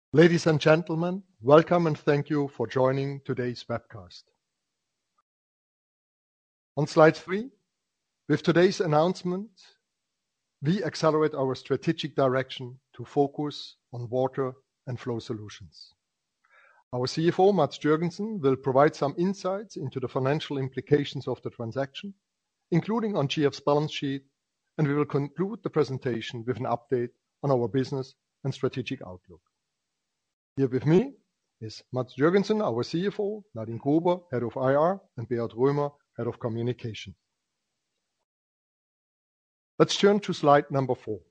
Ladies and gentlemen, welcome and thank you for joining today's webcast. On slide 3, with today's announcement, we accelerate our strategic direction to focus on water and flow solutions. Our CFO, Mads Jørgensen, will provide some insights into the financial implications of the transaction, including on GF's balance sheet, and we will conclude the presentation with an update on our business and strategic outlook. Here with me is Mads Jørgensen, our CFO, Nadine Gruber, Head of IR, and Beat Römer, Head of Communication. Let's turn to slide number 4.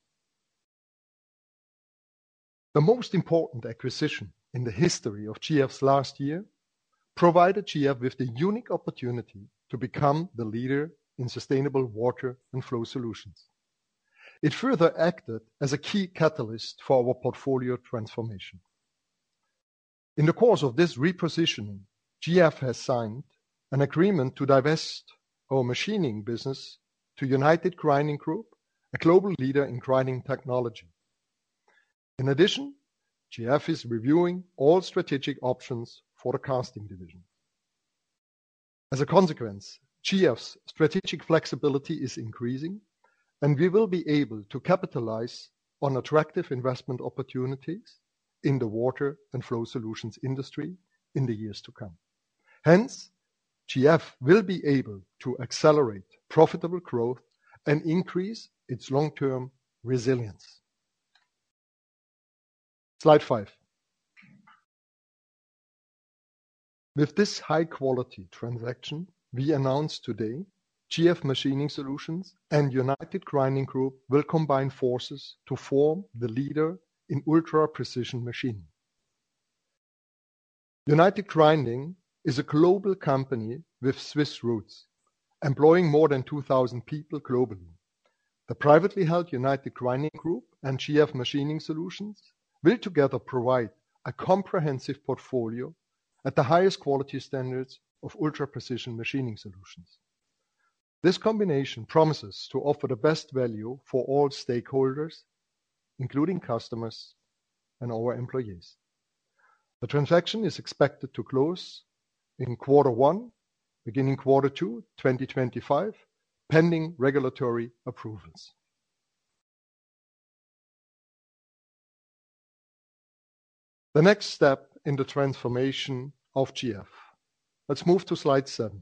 The most important acquisition in the history of GF's last year provided GF with the unique opportunity to become the leader in sustainable water and flow solutions. It further acted as a key catalyst for our portfolio transformation. In the course of this repositioning, GF has signed an agreement to divest our machining business to United Grinding Group, a global leader in grinding technology. In addition, GF is reviewing all strategic options for the casting division. As a consequence, GF's strategic flexibility is increasing, and we will be able to capitalize on attractive investment opportunities in the water and flow solutions industry in the years to come. Hence, GF will be able to accelerate profitable growth and increase its long-term resilience. Slide 5. With this high-quality transaction, we announce today GF Machining Solutions and United Grinding Group will combine forces to form the leader in ultra-precision machining. United Grinding is a global company with Swiss roots, employing more than 2,000 people globally. The privately held United Grinding Group and GF Machining Solutions will together provide a comprehensive portfolio at the highest quality standards of ultra-precision machining solutions. This combination promises to offer the best value for all stakeholders, including customers and our employees. The transaction is expected to close in Q1, beginning Q2 2025, pending regulatory approvals. The next step in the transformation of GF. Let's move to slide 7.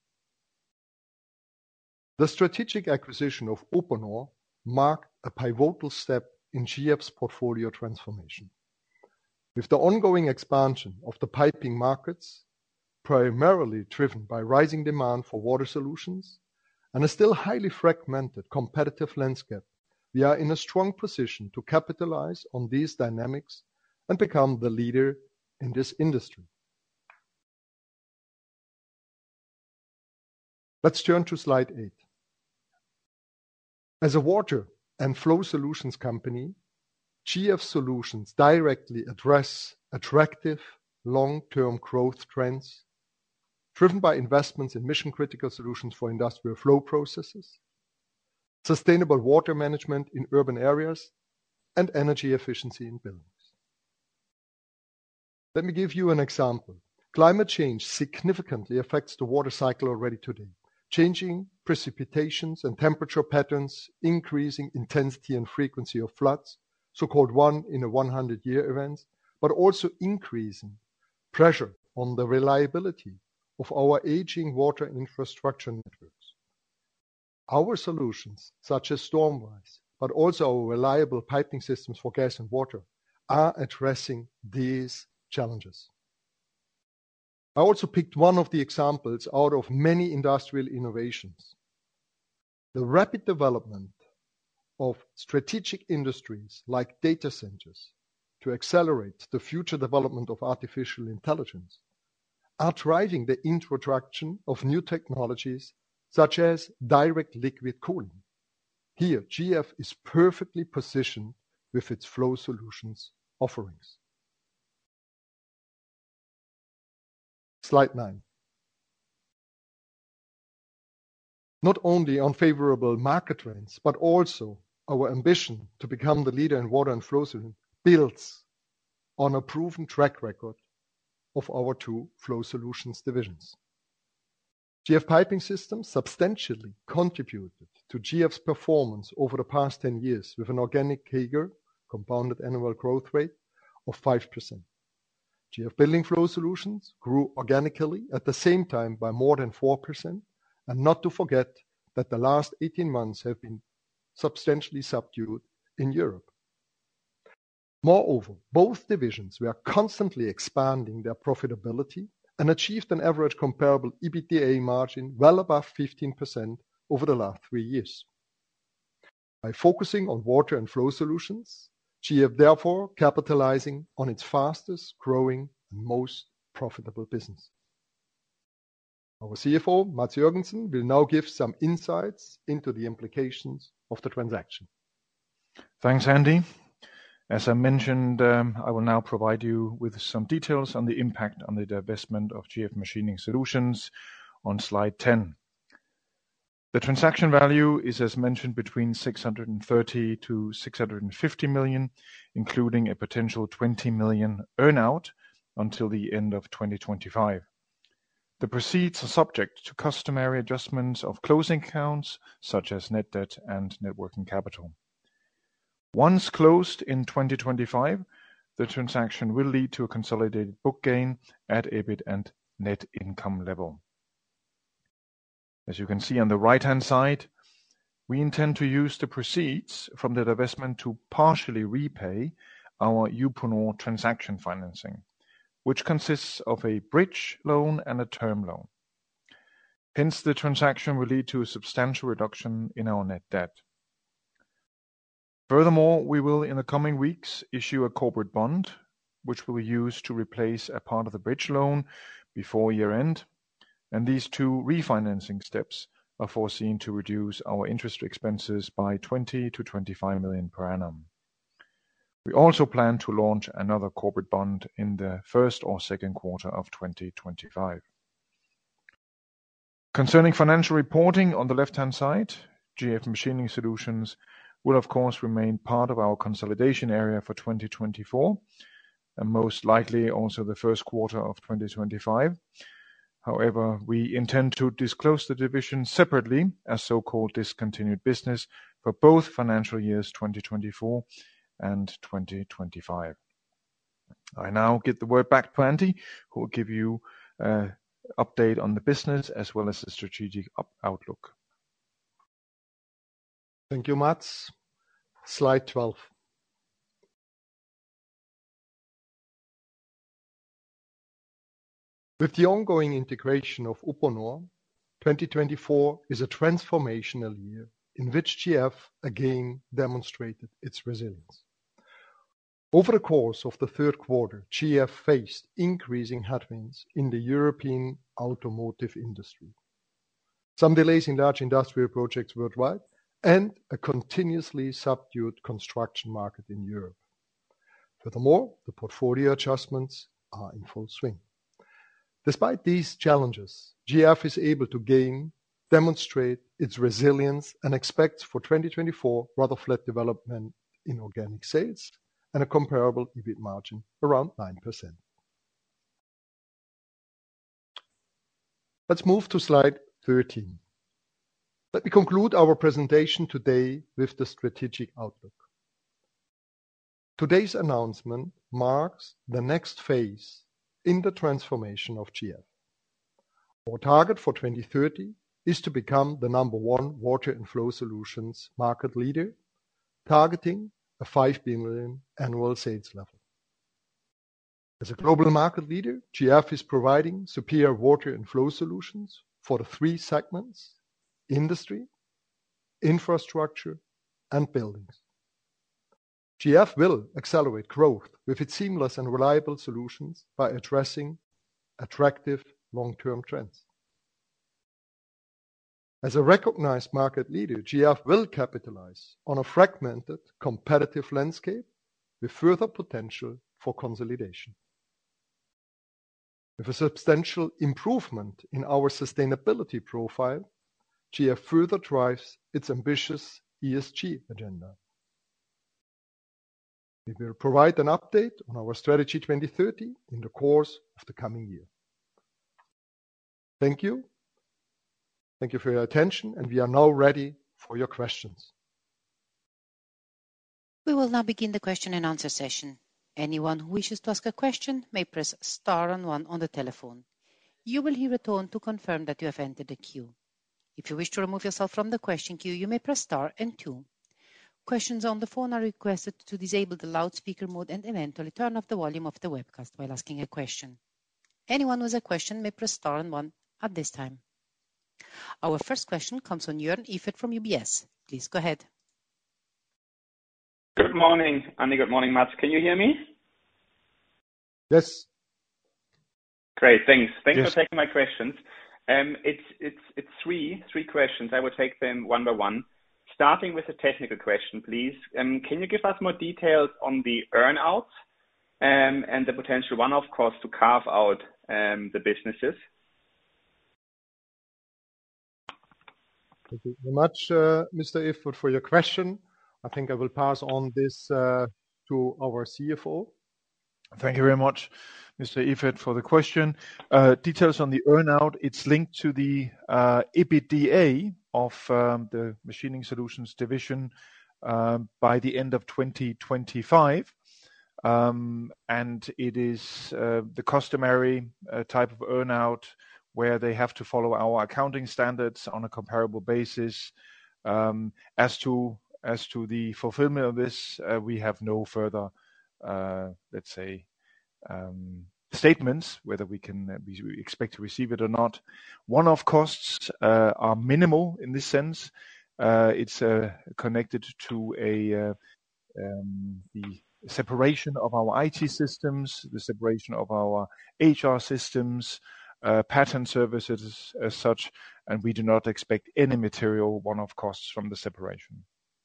The strategic acquisition of Uponor marked a pivotal step in GF's portfolio transformation. With the ongoing expansion of the piping markets, primarily driven by rising demand for water solutions and a still highly fragmented competitive landscape, we are in a strong position to capitalize on these dynamics and become the leader in this industry. Let's turn to slide 8. As a water and flow solutions company, GF Solutions directly address attractive long-term growth trends driven by investments in mission-critical solutions for industrial flow processes, sustainable water management in urban areas, and energy efficiency in buildings. Let me give you an example. Climate change significantly affects the water cycle already today, changing precipitations and temperature patterns, increasing intensity and frequency of floods, so-called 1-in-a-100-year events, but also increasing pressure on the reliability of our aging water infrastructure networks. Our solutions, such as Stormwise, but also our reliable piping systems for gas and water, are addressing these challenges. I also picked one of the examples out of many industrial innovations. The rapid development of strategic industries like data centers to accelerate the future development of artificial intelligence are driving the introduction of new technologies such as direct liquid cooling. Here, GF is perfectly positioned with its flow solutions offerings. Slide 9. Not only unfavorable market trends, but also our ambition to become the leader in water and flow solutions builds on a proven track record of our two Flow Solutions divisions. GF Piping Systems substantially contributed to GF's performance over the past 10 years with an organic CAGR, compounded annual growth rate, of 5%. GF Building Flow Solutions grew organically at the same time by more than 4%, and not to forget that the last 18 months have been substantially subdued in Europe. Moreover, both divisions were constantly expanding their profitability and achieved an average comparable EBITDA margin well above 15% over the last 3 years. By focusing on water and flow solutions, GF therefore capitalizing on its fastest growing and most profitable business. Our CFO, Mads Jørgensen, will now give some insights into the implications of the transaction. Thanks, Andy. As I mentioned, I will now provide you with some details on the impact on the divestment of GF Machining Solutions on slide 10. The transaction value is, as mentioned, between 630 to 650 million, including a potential 20 million earn-out until the end of 2025. The proceeds are subject to customary adjustments of closing accounts, such as net debt and net working capital. Once closed in 2025, the transaction will lead to a consolidated book gain at EBIT and net income level. As you can see on the right-hand side, we intend to use the proceeds from the divestment to partially repay our Uponor transaction financing, which consists of a bridge loan and a term loan. Hence, the transaction will lead to a substantial reduction in our net debt. Furthermore, we will, in the coming weeks, issue a corporate bond, which will be used to replace a part of the bridge loan before year-end, and these two refinancing steps are foreseen to reduce our interest expenses by 20 to 25 million per annum. We also plan to launch another corporate bond in the first or second quarter of 2025. Concerning financial reporting on the left-hand side, GF Machining Solutions will of course remain part of our consolidation area for 2024, and most likely also the first quarter of 2025. However, we intend to disclose the division separately as so-called discontinued business for both financial years 2024 and 2025. I now give the word back to Andy, who will give you an update on the business as well as the strategic outlook. Thank you, Mads. Slide 12. With the ongoing integration of Uponor, 2024 is a transformational year in which GF again demonstrated its resilience. Over the course of the third quarter, GF faced increasing headwinds in the European automotive industry, some delays in large industrial projects worldwide, and a continuously subdued construction market in Europe. Furthermore, the portfolio adjustments are in full swing. Despite these challenges, GF is able to demonstrate its resilience and expects for 2024 rather flat development in organic sales and a comparable EBIT margin around 9%. Let's move to slide 13. Let me conclude our presentation today with the strategic outlook. Today's announcement marks the next phase in the transformation of GF. Our target for 2030 is to become the number one water and flow solutions market leader, targeting a 5 billion annual sales level. As a global market leader, GF is providing superior water and flow solutions for the three segments: industry, infrastructure, and buildings. GF will accelerate growth with its seamless and reliable solutions by addressing attractive long-term trends. As a recognized market leader, GF will capitalize on a fragmented competitive landscape with further potential for consolidation. With a substantial improvement in our sustainability profile, GF further drives its ambitious ESG agenda. We will provide an update on our Strategy 2030 in the course of the coming year. Thank you. Thank you for your attention, and we are now ready for your questions. We will now begin the question and answer session. Anyone who wishes to ask a question may press star and one on the telephone. You will hear a tone to confirm that you have entered the queue. If you wish to remove yourself from the question queue, you may press star and two. Questions on the phone are requested to disable the loudspeaker mode and eventually turn off the volume of the webcast while asking a question. Anyone with a question may press star and one at this time. Our first question comes from Jörn Iffert from UBS. Please go ahead. Good morning, Andy. Good morning, Mads. Can you hear me? Yes. Great, thanks. Thanks Yes. for taking my questions. It's three questions. I will take them one by one. Starting with a technical question, please. Can you give us more details on the earn-outs and the potential one-off cost to carve out the businesses? Thank you very much, Mr. Iffert, for your question. I think I will pass on this to our CFO. Thank you very much, Mr. Iffert, for the question. Details on the earn-out, it's linked to the EBITDA of the Machining Solutions division by the end of 2025. And it is the customary type of earn-out where they have to follow our accounting standards on a comparable basis. As to the fulfillment of this, we have no further, let's say, statements whether we expect to receive it or not. One-off costs are minimal in this sense. It's connected to the separation of our IT systems, the separation of our HR systems, patent services as such, and we do not expect any material one-off costs from the separation.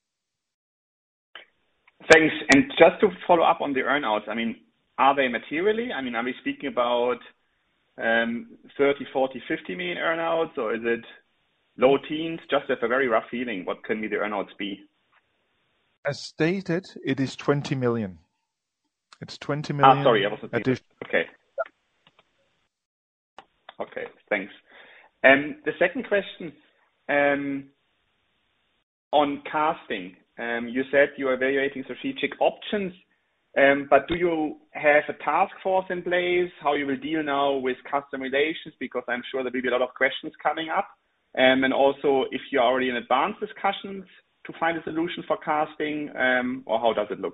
Thanks. And just to follow up on the earn-outs, I mean, are they materially? I mean, are we speaking about 30, 40, 50 million earn-outs, or is it low teens? Just have a very rough feeling, what can the earn-outs be? As stated, it is 20 million. It's 20 million. Sorry, I wasn't thinking. Okay. Okay, thanks. The second question on casting. You said you are evaluating strategic options, but do you have a task force in place? How you will deal now with customer relations? Because I'm sure there will be a lot of questions coming up. And also, if you're already in advanced discussions to find a solution for casting, or how does it look?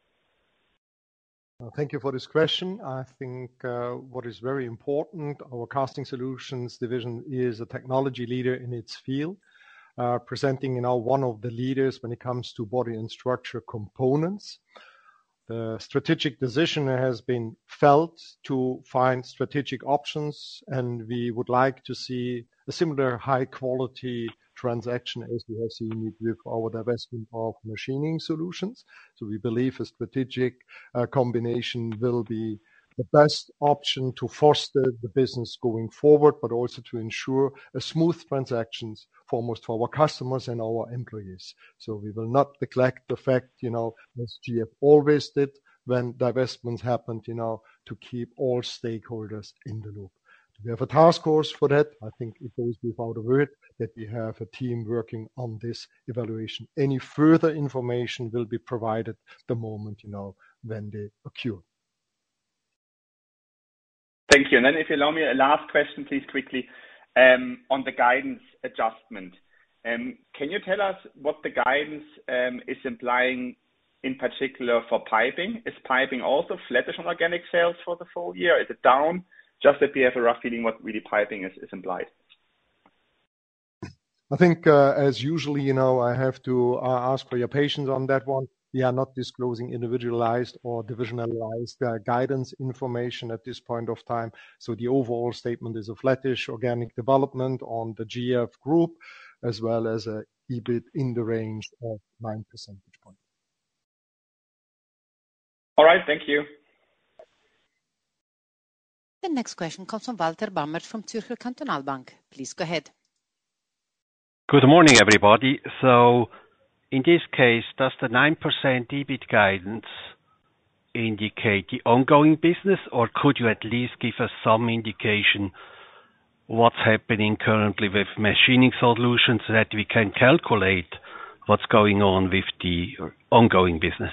Thank you for this question. I think what is very important, our Casting Solutions division is a technology leader in its field, presenting one of the leaders when it comes to body and structure components. The strategic decision has been felt to find strategic options, and we would like to see a similar high quality transaction as we have seen it with our divestment of Machining Solutions. So we believe a strategic combination will be the best option to foster the business going forward, but also to ensure a smooth transactions foremost for our customers and our employees. So we will not neglect the fact, as GF always did when divestments happened, to keep all stakeholders in the loop. We have a task force for that. I think it goes without a word that we have a team working on this evaluation. Any further information will be provided the moment, when they occur. Thank you. And then if you allow me a last question, please, quickly, on the guidance adjustment. Can you tell us what the guidance is implying in particular for piping? Is piping also flattish on organic sales for the full year? Is it down? Just that we have a rough feeling what really piping is implied. I think, as usually, I have to ask for your patience on that one. We are not disclosing individualized or divisionalized guidance information at this point of time. So the overall statement is a flattish organic development on the GF group, as well as a EBIT in the range of 9 percentage points. All right, thank you. The next question comes from Walter Bamert from Zürcher Kantonalbank. Please go ahead. Good morning, everybody. So in this case, does the 9% EBIT guidance indicate the ongoing business, or could you at least give us some indication what's happening currently with Machining Solutions so that we can calculate what's going on with the ongoing business?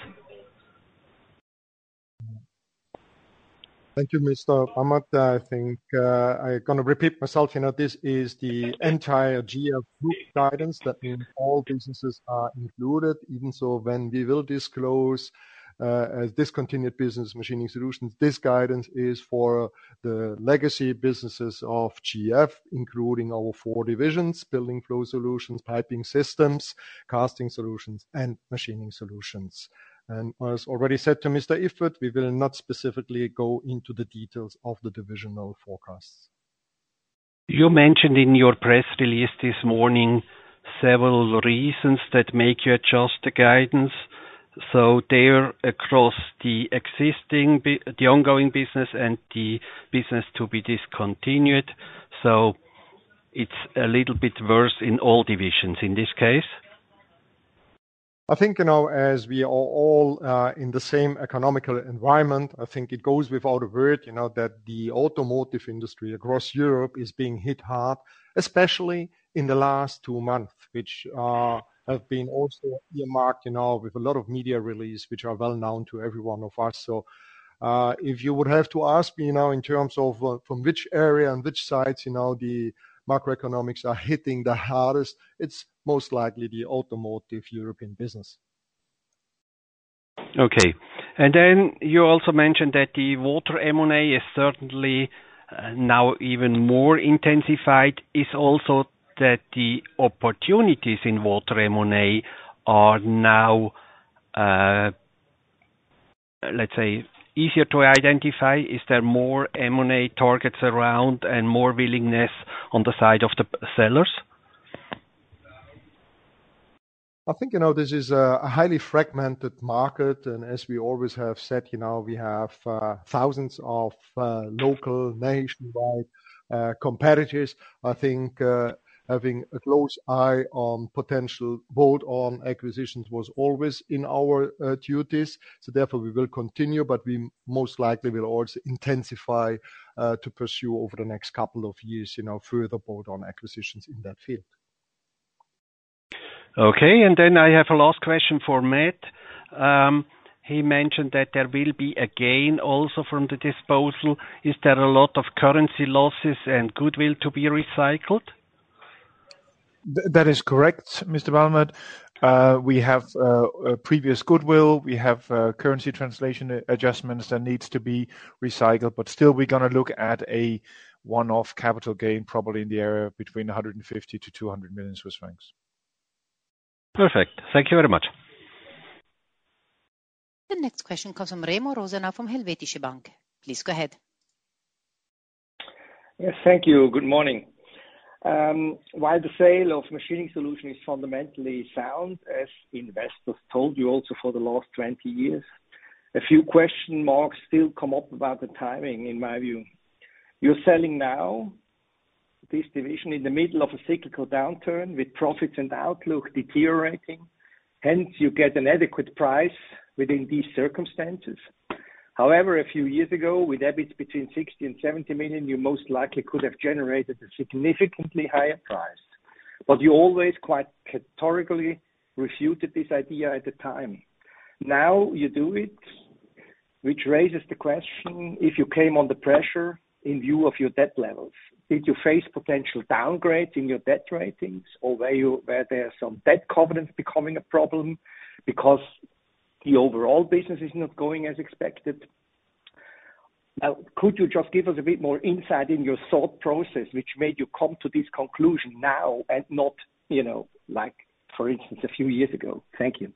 Thank you, Mr. Ahmad. I think I'm going to repeat myself. This is the entire GF Group guidance. That means all businesses are included. Even so, when we will disclose as discontinued business Machining Solutions, this guidance is for the legacy businesses of GF, including our 4 divisions: Building Flow Solutions, Piping Systems, Casting Solutions, and Machining Solutions. And as already said to Mr. Iffert, we will not specifically go into the details of the divisional forecasts. You mentioned in your press release this morning several reasons that make you adjust the guidance. So they're across the existing, the ongoing business and the business to be discontinued. So it's a little bit worse in all divisions in this case. I think, as we are all in the same economical environment, I think it goes without a word, that the automotive industry across Europe is being hit hard, especially in the last 2 months, which have been also earmarked, with a lot of media release, which are well known to every one of us. So if you would have to ask me now in terms of from which area and which sides, the macroeconomics are hitting the hardest, it's most likely the automotive European business. Okay. And then you also mentioned that the water M&A is certainly now even more intensified. Is also that the opportunities in water M&A are now, let's say, easier to identify? Is there more M&A targets around and more willingness on the side of the sellers? I think, this is a highly fragmented market. And as we always have said, we have thousands of local, nationwide competitors. I think having a close eye on potential bolt-on acquisitions was always in our duties. So therefore, we will continue, but we most likely will also intensify to pursue over the next couple of years, further bolt-on acquisitions in that field. Okay, and then I have a last question for Matt. He mentioned that there will be a gain also from the disposal. Is there a lot of currency losses and goodwill to be recycled? That is correct, Mr. Balmert. We have previous goodwill. We have currency translation adjustments that needs to be recycled, but still we're going to look at a one-off capital gain, probably in the area between 150 to 200 million Swiss francs. Perfect. Thank you very much. The next question comes from Remo Rosenau from Helvetische Bank. Please go ahead. Yes, thank you. Good morning. While the sale of Machining Solution is fundamentally sound, as investors told you also for the last 20 years, a few question marks still come up about the timing, in my view. You're selling now this division in the middle of a cyclical downturn with profits and outlook deteriorating. Hence, you get an adequate price within these circumstances. However, a few years ago, with EBIT between 60 and 70 million, you most likely could have generated a significantly higher price. But you always quite categorically refuted this idea at the time. Now you do it, which raises the question if you came under pressure in view of your debt levels. Did you face potential downgrades in your debt ratings, or were there some debt covenants becoming a problem because the overall business is not going as expected? Now, could you just give us a bit more insight in your thought process, which made you come to this conclusion now and not, like, for instance, a few years ago? Thank you.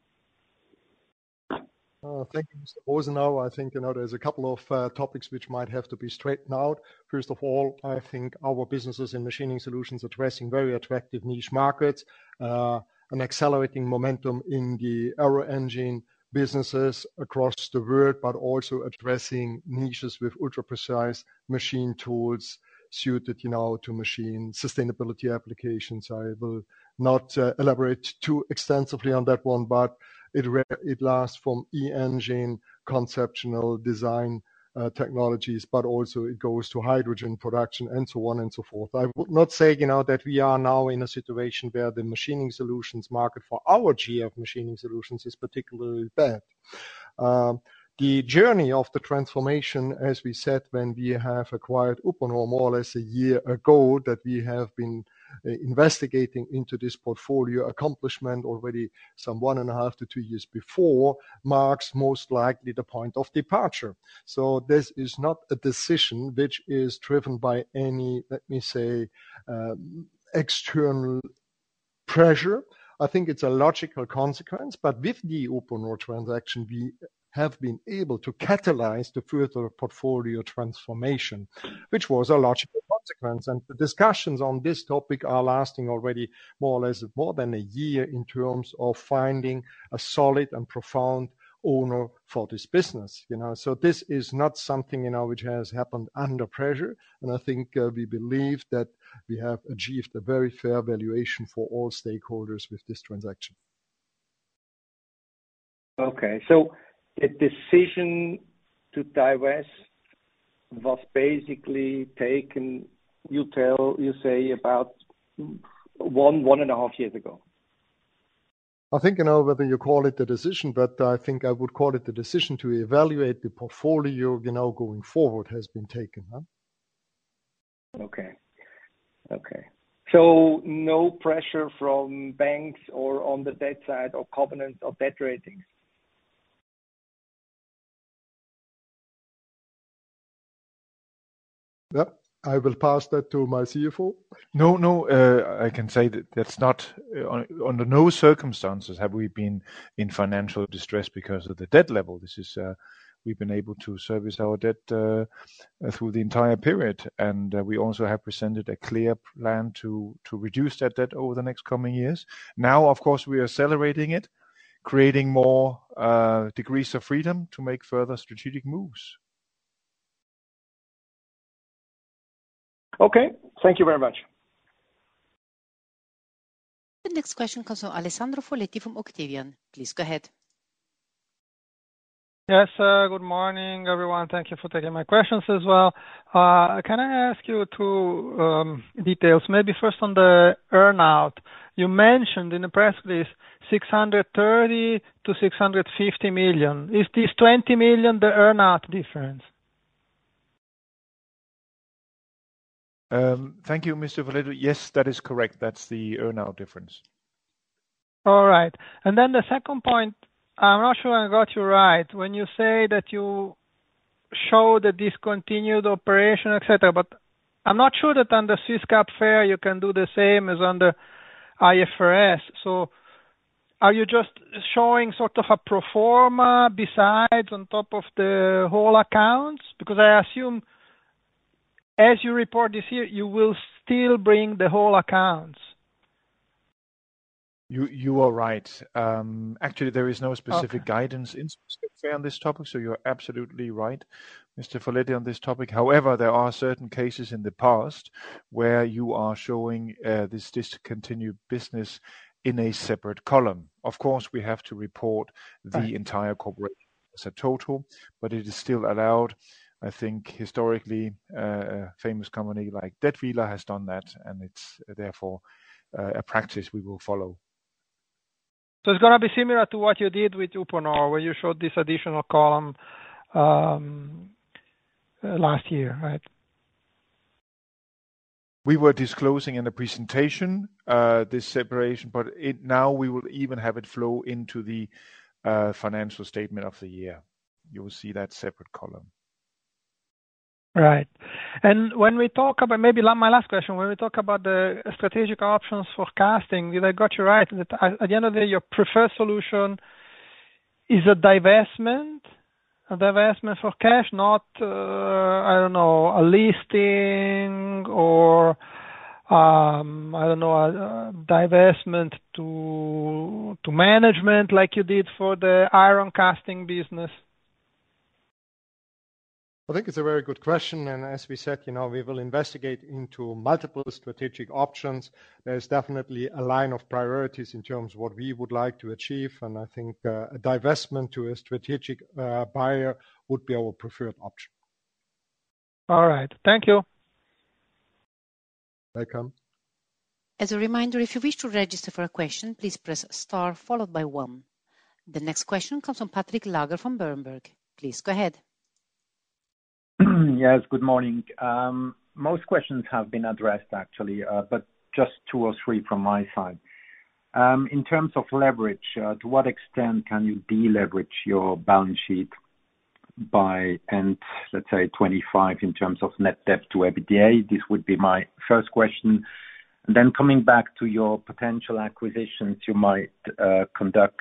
Thank you, Mr. Rosenau. I think, there's a couple of topics which might have to be straightened out. First of all, I think our businesses in Machining Solutions are addressing very attractive niche markets, an accelerating momentum in the aero engine businesses across the world, but also addressing niches with ultra-precise machine tools suited, to machine sustainability applications. I will not elaborate too extensively on that one, but it lasts from e-engine conceptual design technologies, but also it goes to hydrogen production and so on and so forth. I would not say, that we are now in a situation where the machining solutions market for our GF machining solutions is particularly bad. The journey of the transformation, as we said, when we have acquired Uponor more or less a year ago, that we have been investigating into this portfolio accomplishment already some 1.5 to 2 years before, marks most likely the point of departure. So this is not a decision which is driven by any, let me say, external pressure. I think it's a logical consequence, but with the Uponor transaction, we have been able to catalyze the further portfolio transformation, which was a logical consequence. And the discussions on this topic are lasting already more or less more than a year in terms of finding a solid and profound owner for this business. So this is not something, which has happened under pressure. And I think we believe that we have achieved a very fair valuation for all stakeholders with this transaction. Okay, so the decision to divest was basically taken, you say, about 1.5 years ago. I think, whether you call it the decision, but I think I would call it the decision to evaluate the portfolio, going forward has been taken. Huh? Okay. So no pressure from banks or on the debt side or covenants or debt ratings? Yeah, I will pass that to my CFO. No, I can say that that's not, under no circumstances have we been in financial distress because of the debt level. This is, we've been able to service our debt through the entire period. And we also have presented a clear plan to reduce that debt over the next coming years. Now, of course, we are accelerating it, creating more degrees of freedom to make further strategic moves. Okay, thank you very much. The next question comes from Alessandro Foletti from Octavian. Please go ahead. Yes, good morning, everyone. Thank you for taking my questions as well. Can I ask you two details? Maybe first on the earnout. You mentioned in the press release 630 to 650 million. Is this 20 million the earnout difference? Thank you, Mr. Foletti. Yes, that is correct. That's the earnout difference. All right. And then the second point, I'm not sure I got you right. When you say that you show the discontinued operation, etc., but I'm not sure that under Swiss GAAP FER you can do the same as under IFRS. So are you just showing sort of a pro forma besides on top of the whole accounts? Because I assume as you report this year, you will still bring the whole accounts. You are right. Actually, there is no specific guidance in Swiss GAAP FER on this topic, so you're absolutely right, Mr. Foletti, on this topic. However, there are certain cases in the past where you are showing this discontinued business in a separate column. Of course, we have to report the entire corporation as a total, but it is still allowed. I think historically, a famous company like Dätwyler has done that, and it's therefore a practice we will follow. So it's going to be similar to what you did with Uponor, where you showed this additional column last year, right? We were disclosing in the presentation this separation, but now we will even have it flow into the financial statement of the year. You will see that separate column. Right. And when we talk about, maybe my last question, when we talk about the strategic options for casting, did I got you right? That at the end of the day, your preferred solution is a divestment for cash, not, a listing or, a divestment to management like you did for the iron casting business? I think it's a very good question. And as we said, we will investigate into multiple strategic options. There's definitely a line of priorities in terms of what we would like to achieve. And I think a divestment to a strategic buyer would be our preferred option. All right. Thank you. Welcome. As a reminder, if you wish to register for a question, please press star followed by 1. The next question comes from Patrick Lager from Berenberg. Please go ahead. Yes, good morning. Most questions have been addressed actually, but just 2 or 3 from my side. In terms of leverage, to what extent can you deleverage your balance sheet by end, let's say 25 in terms of net debt to EBITDA? This would be my first question. And then coming back to your potential acquisitions you might conduct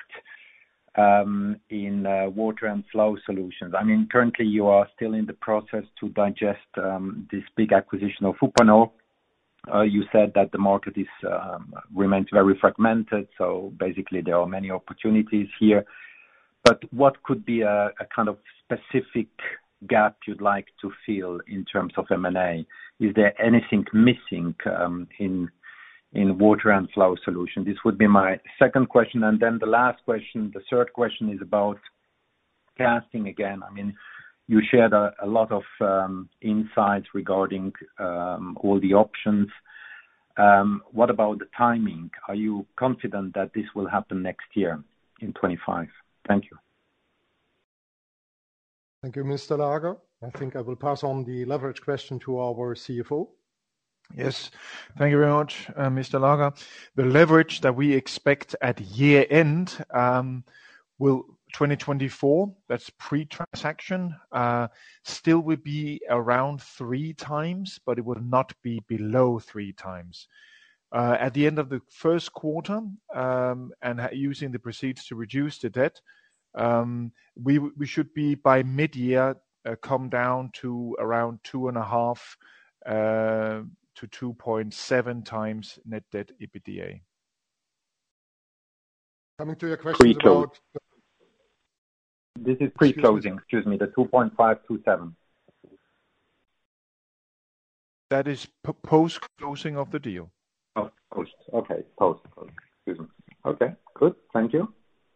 in water and flow solutions. I mean, currently you are still in the process to digest this big acquisition of Uponor. You said that the market remains very fragmented, so basically there are many opportunities here. But what could be a kind of specific gap you'd like to fill in terms of M&A? Is there anything missing in water and flow solution? This would be my second question. And then the last question, the third question is about casting again. I mean, you shared a lot of insights regarding all the options. What about the timing? Are you confident that this will happen next year in 25? Thank you. Thank you, Mr. Lager. I think I will pass on the leverage question to our CFO. Yes, thank you very much, Mr. Lager. The leverage that we expect at year end will 2024, that's pre-transaction, still will be around 3 times, but it will not be below 3 times. At the end of the first quarter, and using the proceeds to reduce the debt, we should be by mid-year come down to around 2.5 to 2.7 times net debt EBITDA. Coming to your question about... This is pre-closing, excuse me, the 2.527. That is post-closing of the deal. Oh, post. Okay, post. Excuse me. Okay, good. Thank you.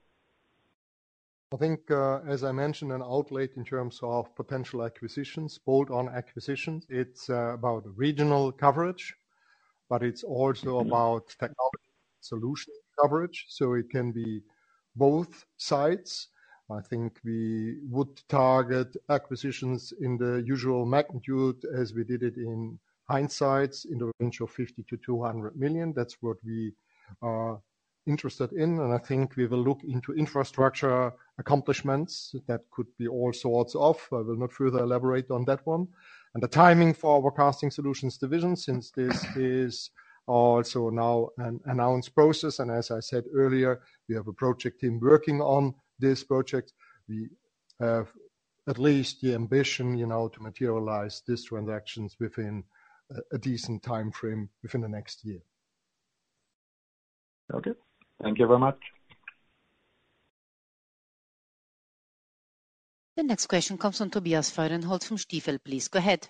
I think, as I mentioned, an outlet in terms of potential acquisitions, bolt-on acquisitions, it's about regional coverage, but it's also about technology solution coverage. So it can be both sides. I think we would target acquisitions in the usual magnitude as we did it in hindsight, in the range of 50 to 200 million. That's what we are interested in. And I think we will look into infrastructure accomplishments. That could be all sorts of. I will not further elaborate on that one. And the timing for our casting solutions division, since this is also now an announced process. And as I said earlier, we have a project team working on this project. We have at least the ambition, to materialize these transactions within a decent time frame within the next year. Okay. Thank you very much. The next question comes from Tobias Fahrenholz from Stifel. Please go ahead.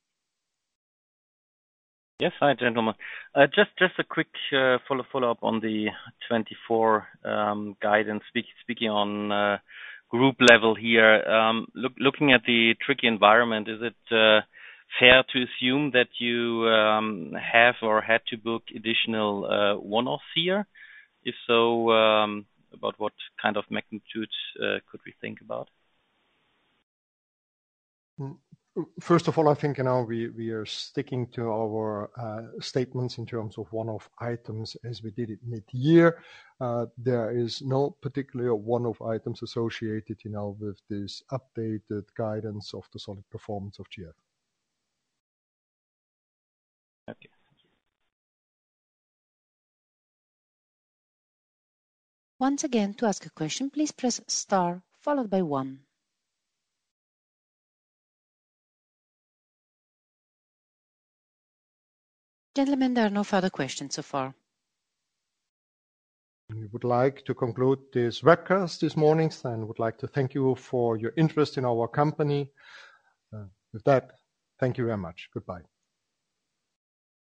Yes, hi, gentlemen. Just a quick follow-up on the 24 guidance. Speaking on group level here, looking at the tricky environment, is it fair to assume that you have or had to book additional one-offs here? If so, about what kind of magnitude could we think about? First of all, I think we are sticking to our statements in terms of one-off items as we did it mid-year. There is no particular one-off items associated with this updated guidance of the solid performance of GF. Okay. Once again, to ask a question, please press star followed by 1. Gentlemen, there are no further questions so far. We would like to conclude this webcast this morning and would like to thank you for your interest in our company. With that, thank you very much. Goodbye.